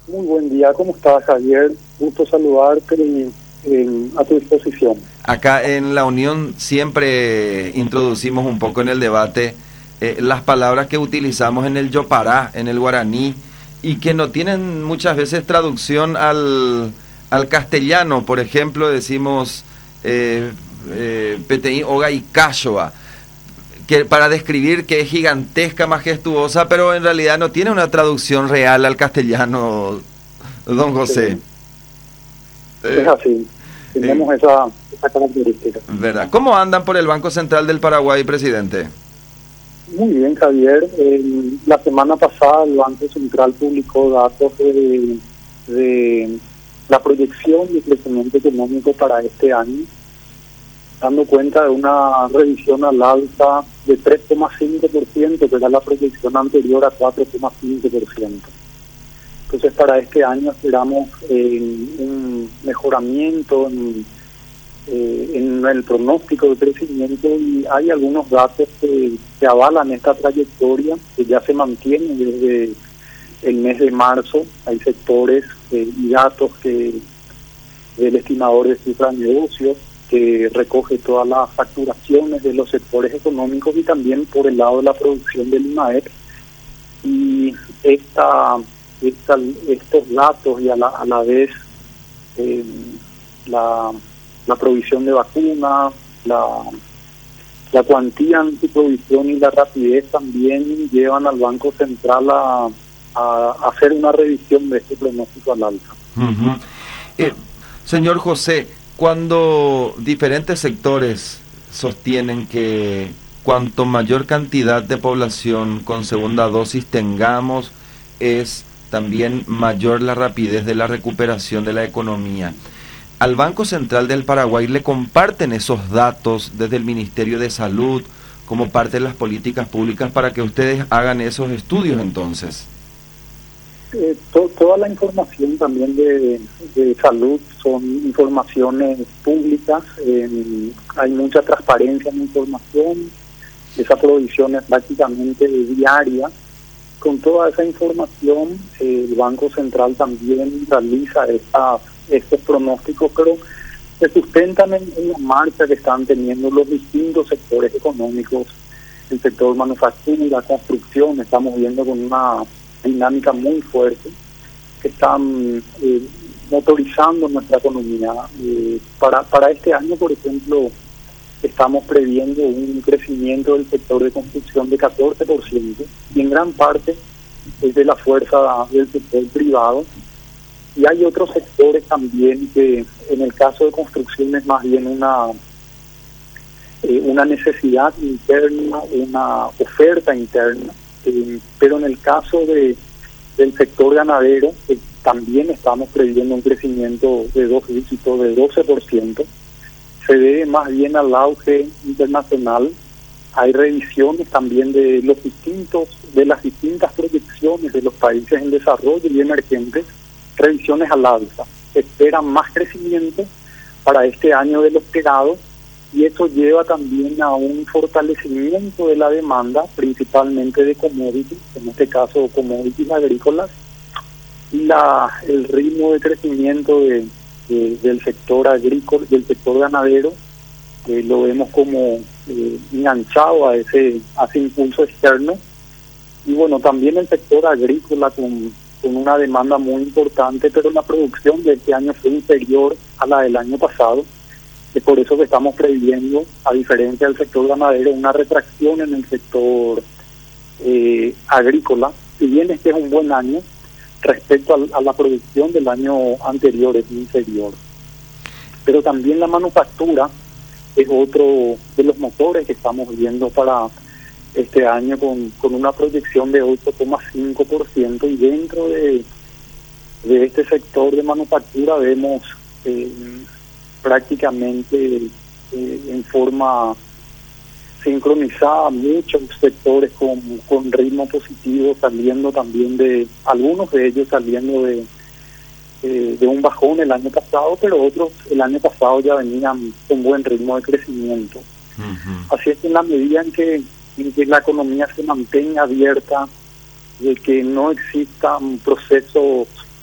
Muy buen día, ¿cómo estás, Javier? Gusto saludarte y a tu disposición. Acá en la Unión siempre introducimos un poco en el debate las palabras que utilizamos en el yopará, en el guaraní, y que no tienen muchas veces traducción al castellano. Por ejemplo, decimos Peteí Oga y Cayoa, que para describir que es gigantesca, majestuosa, pero en realidad no tiene una traducción real al castellano, don José. Es así, tenemos esa característica. ¿Verdad? ¿Cómo andan por el Banco Central del Paraguay, presidente? Muy bien, Javier. La semana pasada el Banco Central publicó datos de la proyección de crecimiento económico para este año, dando cuenta de una revisión al alza de 3,5%, que era la proyección anterior a 4,5%. Entonces, para este año esperamos un mejoramiento en el pronóstico de crecimiento, y hay algunos datos que avalan esta trayectoria, que ya se mantiene desde el mes de marzo. Hay sectores y datos del estimador de cifras de negocios, que recoge todas las facturaciones de los sectores económicos, y también por el lado de la producción del INAEP. Y estos datos, y a la vez la provisión de vacunas, la cuantía en su provisión y la rapidez también llevan al Banco Central a hacer una revisión de este pronóstico al alza. Señor José, cuando diferentes sectores sostienen que cuanto mayor cantidad de población con segunda dosis tengamos, es también mayor la rapidez de la recuperación de la economía, ¿al Banco Central del Paraguay le comparten esos datos desde el Ministerio de Salud como parte de las políticas públicas para que ustedes hagan esos estudios entonces? Toda la información también de salud son informaciones públicas. Hay mucha transparencia en la información. Esa provisión es prácticamente diaria. Con toda esa información, el Banco Central también realiza estos pronósticos, pero se sustentan en la marcha que están teniendo los distintos sectores económicos. El sector manufactura, construcción, estamos viendo con una dinámica muy fuerte, que están motorizando nuestra economía. Para este año, por ejemplo, estamos previendo un crecimiento del sector de construcción de 14%, y en gran parte es de la fuerza del sector privado. Y hay otros sectores también que, en el caso de construcción, es más bien una necesidad interna, una oferta interna. Pero en el caso del sector ganadero, también estamos previendo un crecimiento de 2 dígitos, de 12%. Se debe más bien al auge internacional. Hay revisiones también de las distintas proyecciones de los países en desarrollo y emergentes, revisiones al alza. Se espera más crecimiento para este año de lo esperado, y eso lleva también a un fortalecimiento de la demanda, principalmente de commodities, en este caso commodities agrícolas, y el ritmo de crecimiento del sector agrícola, del sector ganadero, lo vemos como enganchado a ese impulso externo. Y bueno, también el sector agrícola con una demanda muy importante, pero la producción de este año fue inferior a la del año pasado. Es por eso que estamos previendo, a diferencia del sector ganadero, una retracción en el sector agrícola. Si bien este es un buen año, respecto a la producción del año anterior es inferior. Pero también la manufactura es otro de los motores que estamos viendo para este año, con una proyección de 8,5%, y dentro de este sector de manufactura vemos prácticamente en forma sincronizada muchos sectores con ritmo positivo, saliendo también algunos de ellos saliendo de un bajón el año pasado, pero otros el año pasado ya venían con buen ritmo de crecimiento. Así es que en la medida en que la economía se mantenga abierta, de que no existan procesos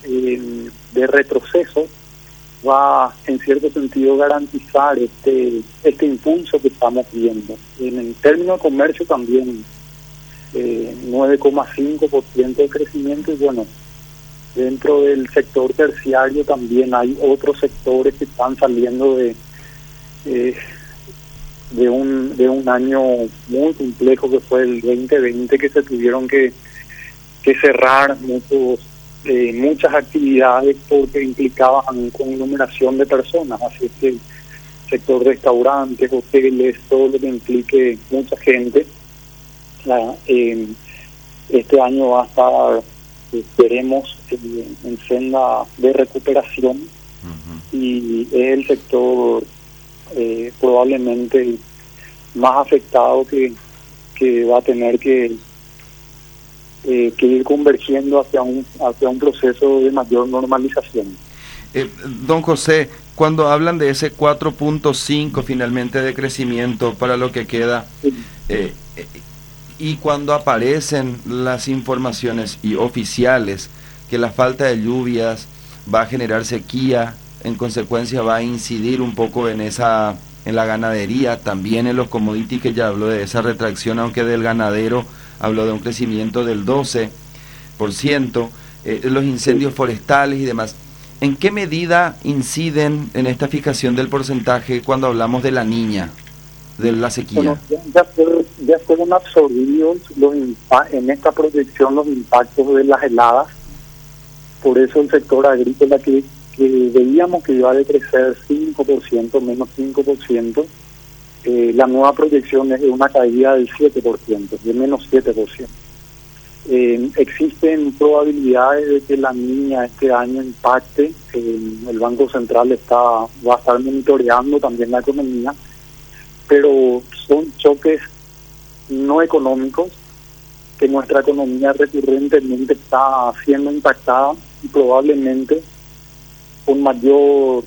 de retroceso va en cierto sentido garantizar este impulso que estamos viendo. En términos de comercio también 9,5% de crecimiento, y bueno, dentro del sector terciario también hay otros sectores que están saliendo de un año muy complejo que fue el 2020, que se tuvieron que cerrar muchas actividades porque implicaban conglomeración de personas, así que el sector restaurantes, hoteles, todo lo que implique mucha gente, este año va a estar, esperemos, en senda de recuperación. Uh-huh. Y es el sector probablemente más afectado que va a tener que ir convergiendo hacia un proceso de mayor normalización. Don José, cuando hablan de ese 4.5 finalmente de crecimiento para lo que queda, sí. Y cuando aparecen las informaciones y oficiales que la falta de lluvias va a generar sequía, en consecuencia va a incidir un poco en la ganadería, también en los commodities, que ya habló de esa retracción, aunque del ganadero habló de un crecimiento del 12%, los incendios forestales y demás. ¿En qué medida inciden en esta fijación del porcentaje cuando hablamos de la niña, de la sequía? Bueno, ya fueron absorbidos en esta proyección los impactos de las heladas. Por eso el sector agrícola que veíamos que iba a decrecer 5%, menos 5%, la nueva proyección es de una caída del 7%, de menos 7%. Existen probabilidades de que la niña este año impacte. El Banco Central va a estar monitoreando también la economía, pero son choques no económicos que nuestra economía recurrentemente está siendo impactada, y probablemente con mayor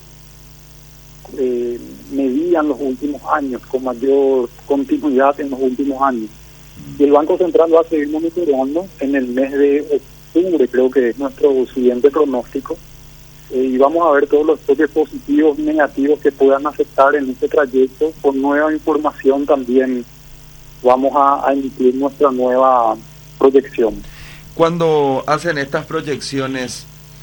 medida en los últimos años, con mayor continuidad en los últimos años. Y el Banco Central va a seguir monitoreando en el mes de octubre, creo que es nuestro siguiente pronóstico, y vamos a ver todos los choques positivos y negativos que puedan afectar en este trayecto. Con nueva información también vamos a emitir nuestra nueva proyección. Cuando hacen estas proyecciones,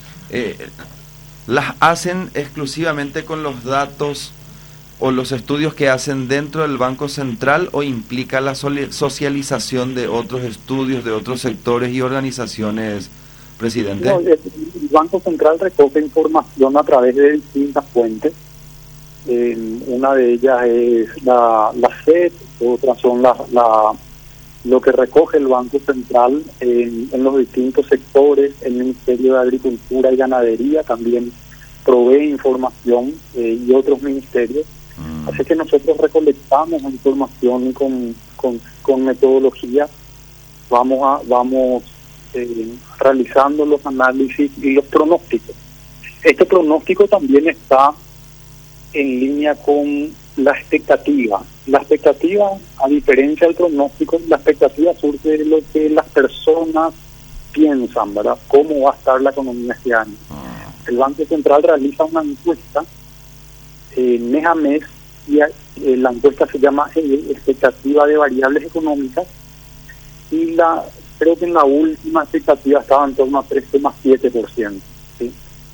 ¿las hacen exclusivamente con los datos o los estudios que hacen dentro del Banco Central, o implica la socialización de otros estudios, de otros sectores y organizaciones, presidente? No, el Banco Central recoge información a través de distintas fuentes. Una de ellas es la FED, otras son lo que recoge el Banco Central en los distintos sectores. El Ministerio de Agricultura y Ganadería también provee información, y otros ministerios. Así que nosotros recolectamos información con metodología, vamos realizando los análisis y los pronósticos. Este pronóstico también está en línea con la expectativa. La expectativa, a diferencia del pronóstico, la expectativa surge de lo que las personas piensan, ¿verdad? ¿Cómo va a estar la economía este año? El Banco Central realiza una encuesta mes a mes, y la encuesta se llama expectativa de variables económicas, y creo que en la última expectativa estaba en torno a 3,7%, ¿sí?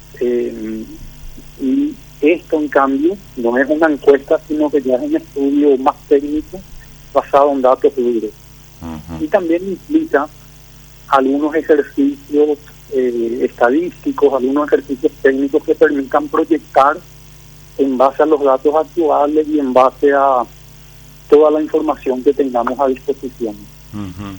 Y esto, en cambio, no es una encuesta, sino que ya es un estudio más técnico basado en datos duros. Uh-huh. Y también implica algunos ejercicios estadísticos, algunos ejercicios técnicos que permitan proyectar en base a los datos actuales y en base a toda la información que tengamos a disposición. Uh-huh.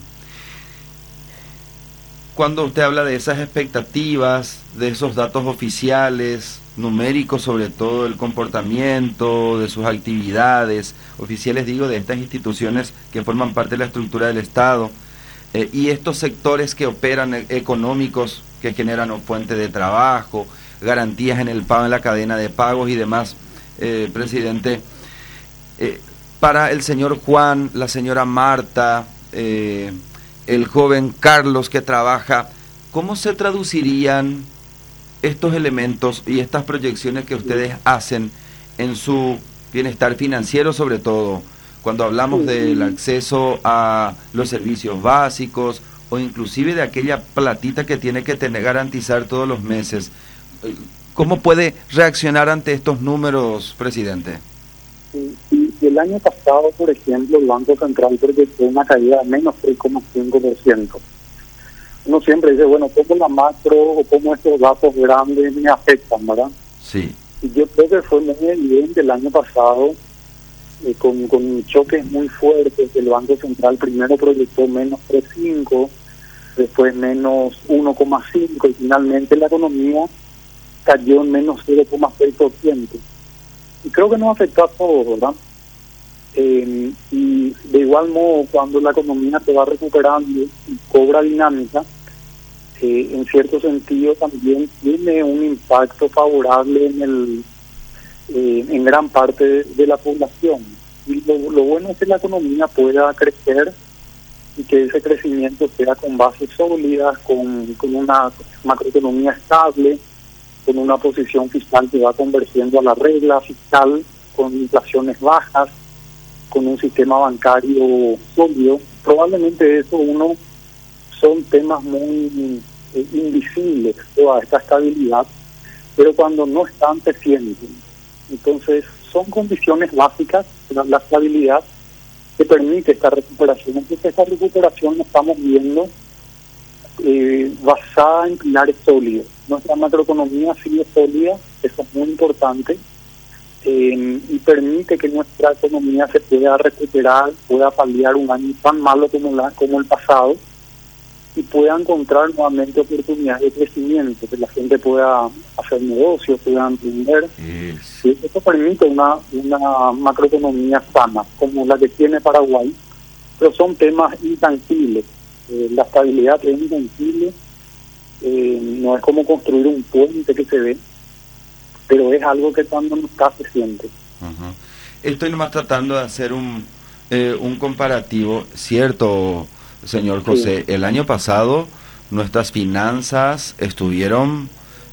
Cuando usted habla de esas expectativas, de esos datos oficiales, numéricos, sobre todo el comportamiento de sus actividades oficiales, digo, de estas instituciones que forman parte de la estructura del Estado, y estos sectores que operan económicos, que generan fuentes de trabajo, garantías en el pago, en la cadena de pagos y demás, presidente, para el señor Juan, la señora Marta, el joven Carlos que trabaja, ¿cómo se traducirían estos elementos y estas proyecciones que ustedes hacen en su bienestar financiero, sobre todo cuando hablamos del acceso a los servicios básicos o inclusive de aquella platita que tiene que tener garantizar todos los meses? ¿Cómo puede reaccionar ante estos números, presidente? Y el año pasado, por ejemplo, el Banco Central proyectó una caída de menos 3,5%. Uno siempre dice, bueno, ¿cómo la macro o cómo estos datos grandes me afectan, verdad? Sí. Y yo creo que fue muy evidente el año pasado, con choques muy fuertes. El Banco Central primero proyectó menos 3,5%, después menos 1,5%, y finalmente la economía cayó en menos 0,6%. Y creo que nos afectó a todos, ¿verdad? Y de igual modo, cuando la economía se va recuperando y cobra dinámica, en cierto sentido también tiene un impacto favorable en gran parte de la población. Y lo bueno es que la economía pueda crecer y que ese crecimiento sea con bases sólidas, con una macroeconomía estable, con una posición fiscal que va convergiendo a la regla fiscal, con inflaciones bajas, con un sistema bancario sólido. Probablemente eso son temas muy invisibles, toda esta estabilidad, pero cuando no están se sienten. Entonces son condiciones básicas, la estabilidad que permite esta recuperación. Entonces esta recuperación la estamos viendo basada en pilares sólidos. Nuestra macroeconomía sigue sólida, eso es muy importante, y permite que nuestra economía se pueda recuperar, pueda paliar un año tan malo como el pasado, y pueda encontrar nuevamente oportunidades de crecimiento, que la gente pueda hacer negocios, pueda emprender. Y eso permite una macroeconomía sana, como la que tiene Paraguay, pero son temas intangibles. La estabilidad es intangible, no es como construir un puente que se ve, pero es algo que cuando no está se siente. Uh-huh. Estoy nomás tratando de hacer un comparativo, cierto, señor José. Sí. El año pasado nuestras finanzas estuvieron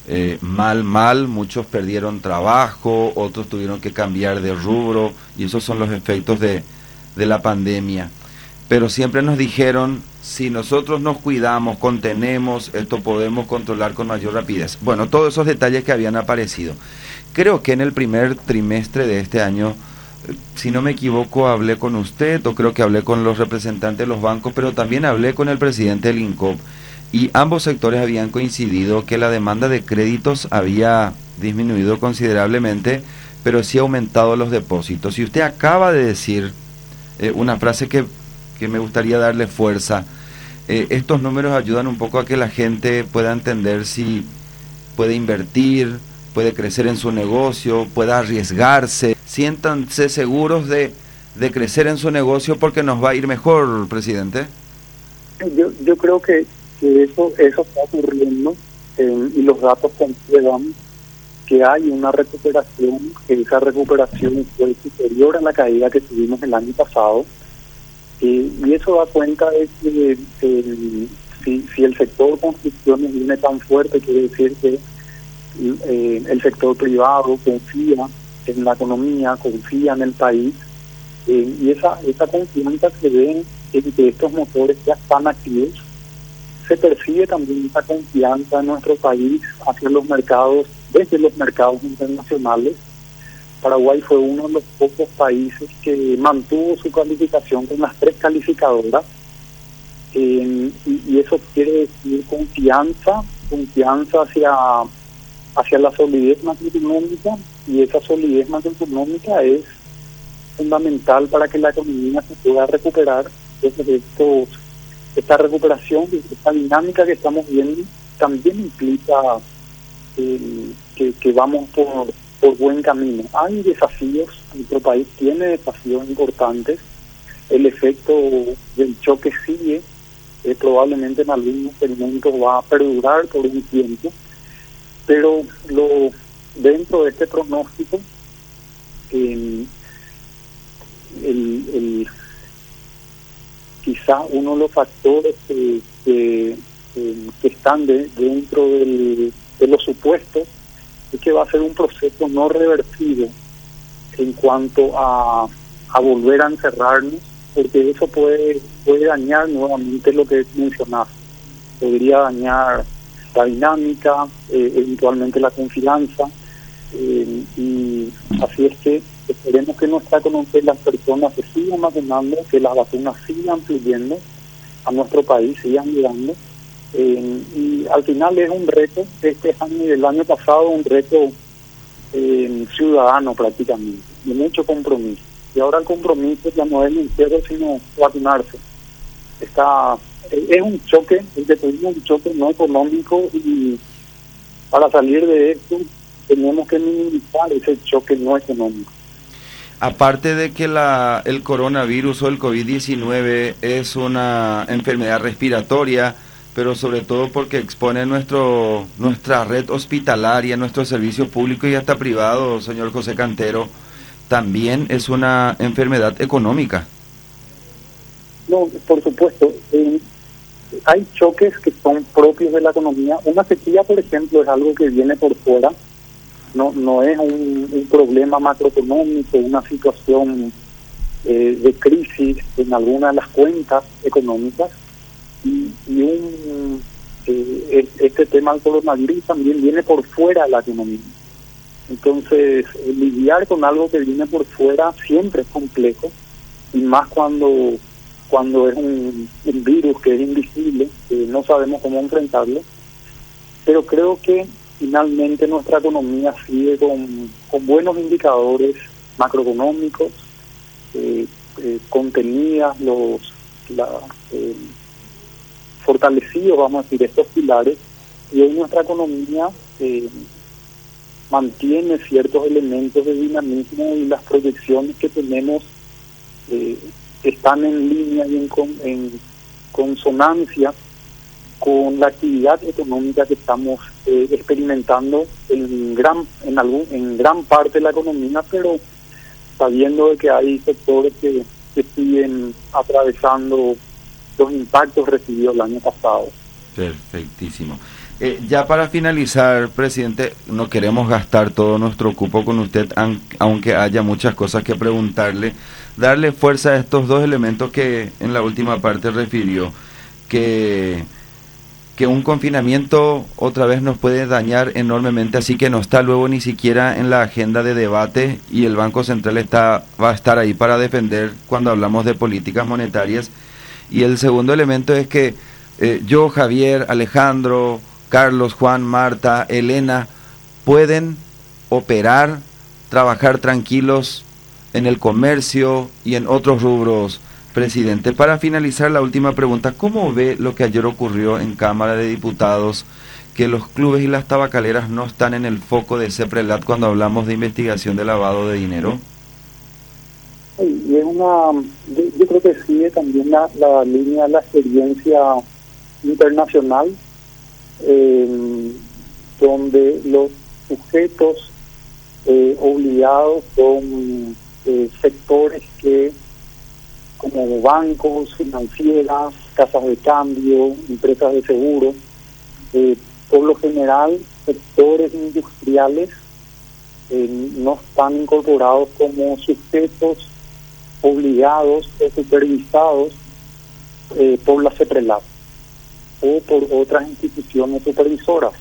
mal, muchos perdieron trabajo, otros tuvieron que cambiar de rubro, y esos son los efectos de la pandemia. Pero siempre nos dijeron, si nosotros nos cuidamos, contenemos, esto podemos controlar con mayor rapidez. Bueno, todos esos detalles que habían aparecido. Creo que en el primer trimestre de este año, si no me equivoco, hablé con usted, o creo que hablé con los representantes de los bancos, pero también hablé con el presidente del INCOP, y ambos sectores habían coincidido que la demanda de créditos había disminuido considerablemente, pero sí ha aumentado los depósitos. Y usted acaba de decir una frase que me gustaría darle fuerza. Estos números ayudan un poco a que la gente pueda entender si puede invertir, puede crecer en su negocio, pueda arriesgarse. Siéntanse seguros de crecer en su negocio porque nos va a ir mejor, presidente. Yo creo que eso está ocurriendo, y los datos comprueban que hay una recuperación, que esa recuperación fue superior a la caída que tuvimos el año pasado. Y eso da cuenta de que si el sector construcciones viene tan fuerte, quiere decir que el sector privado confía en la economía, confía en el país, y esa confianza se ve en que estos motores ya están activos. Se percibe también esa confianza en nuestro país hacia los mercados, desde los mercados internacionales. Paraguay fue uno de los pocos países que mantuvo su calificación con las 3 calificadoras, y eso quiere decir confianza hacia la solidez macroeconómica, y esa solidez macroeconómica es fundamental para que la economía se pueda recuperar. Entonces esta recuperación, esta dinámica que estamos viendo, también implica que vamos por buen camino. Hay desafíos, nuestro país tiene desafíos importantes, el efecto del choque sigue, probablemente en algunos segmentos va a perdurar por un tiempo, pero dentro de este pronóstico, quizá uno de los factores que están dentro de los supuestos supuestos es que va a ser un proceso no reversible en cuanto a volver a encerrarnos, porque eso puede dañar nuevamente lo que mencionaste. Podría dañar la dinámica, eventualmente la confianza, y así es que esperemos que nuestra economía, las personas se sigan vacunando, que las vacunas sigan fluyendo a nuestro país, sigan llegando, y al final es un reto, este año y el año pasado un reto ciudadano prácticamente, de mucho compromiso, y ahora el compromiso ya no es el encierro sino vacunarse. Es un choque, tuvimos un choque no económico, y para salir de esto tenemos que minimizar ese choque no económico. Aparte de que el coronavirus o el COVID-19 es una enfermedad respiratoria, pero sobre todo porque expone nuestra red hospitalaria, nuestros servicios públicos y hasta privados, señor José Cantero, también es una enfermedad económica. No, por supuesto. Hay choques que son propios de la economía. Una sequía, por ejemplo, es algo que viene por fuera. No es un problema macroeconómico, una situación de crisis en alguna de las cuentas económicas. Y este tema del coronavirus también viene por fuera de la economía. Entonces, lidiar con algo que viene por fuera siempre es complejo, y más cuando es un virus que es invisible, que no sabemos cómo enfrentarlo. Pero creo que finalmente nuestra economía sigue con buenos indicadores macroeconómicos, contenidas, fortalecidos, vamos a decir, estos pilares, y hoy nuestra economía mantiene ciertos elementos de dinamismo, y las proyecciones que tenemos están en línea y en consonancia con la actividad económica que estamos experimentando en gran parte de la economía, pero sabiendo de que hay sectores que siguen atravesando los impactos recibidos el año pasado. Perfectísimo. Ya para finalizar, presidente, no queremos gastar todo nuestro cupo con usted, aunque haya muchas cosas que preguntarle. Darle fuerza a estos dos elementos que en la última parte refirió, que un confinamiento otra vez nos puede dañar enormemente, así que no está luego ni siquiera en la agenda de debate, y el Banco Central va a estar ahí para defender cuando hablamos de políticas monetarias. Y el segundo elemento es que yo, Javier, Alejandro, Carlos, Juan, Marta, Elena, pueden operar, trabajar tranquilos en el comercio y en otros rubros. Presidente, para finalizar la última pregunta, ¿cómo ve lo que ayer ocurrió en Cámara de Diputados, que los clubes y las tabacaleras no están en el foco de CEPRELAT cuando hablamos de investigación de lavado de dinero? Y es yo creo que sigue también la línea de la experiencia internacional, donde los sujetos obligados son sectores que, como bancos, financieras, casas de cambio, empresas de seguro, por lo general sectores industriales no están incorporados como sujetos obligados o supervisados por la CEPRELAT o por otras instituciones supervisoras.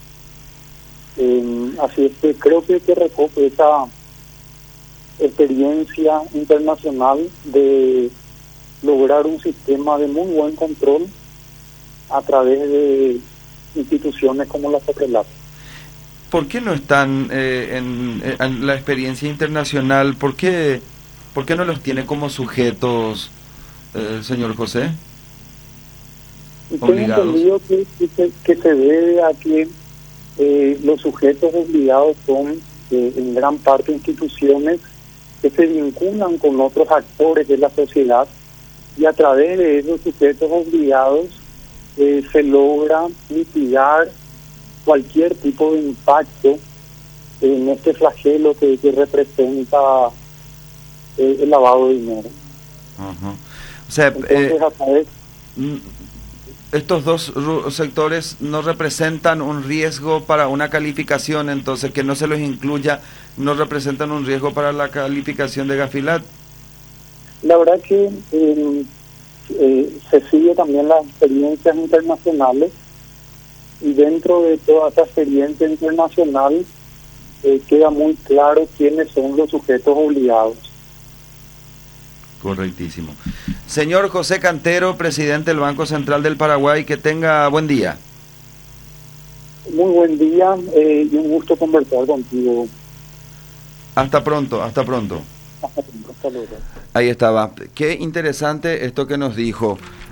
Así es que creo que recoge esa experiencia internacional de lograr un sistema de muy buen control a través de instituciones como la CEPRELAT. ¿Por qué no están en la experiencia internacional? ¿Por qué no los tiene como sujetos, señor José? Tengo entendido que se debe a que los sujetos obligados son en gran parte instituciones que se vinculan con otros actores de la sociedad, y a través de esos sujetos obligados se logra mitigar cualquier tipo de impacto en este flagelo que representa el lavado de dinero. Uh-huh. O sea, entonces, a través... estos dos sectores no representan un riesgo para una calificación, entonces que no se los incluya, no representan un riesgo para la calificación de Gafilat. La verdad que se sigue también las experiencias internacionales, y dentro de toda esa experiencia internacional queda muy claro quiénes son los sujetos obligados. Correctísimo. Señor José Cantero, presidente del Banco Central del Paraguay, que tenga buen día. Muy buen día y un gusto conversar contigo. Hasta pronto, hasta pronto. Hasta pronto, hasta luego. Ahí estaba. Qué interesante esto que nos dijo.